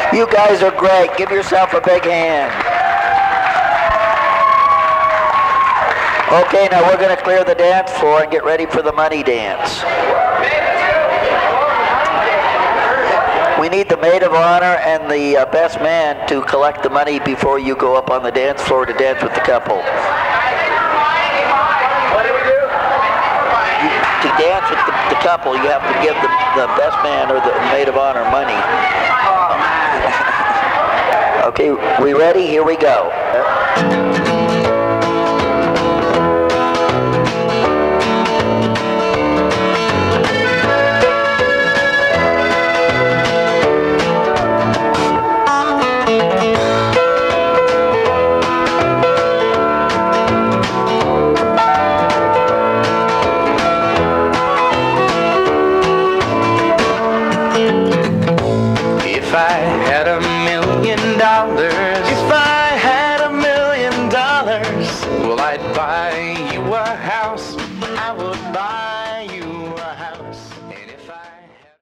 You guys are great. Give yourself a big hand. Okay, now we're going to clear the dance floor and get ready for the money dance. We need the maid of honor and the best man to collect the money before you go up on the dance floor to dance with the couple. What do we do? To dance with the couple, you have to give the best man or the maid of honor money. Okay, we ready? Here we go. If I had $1 million, if I had $1 million, well, I'd buy you a house, I would buy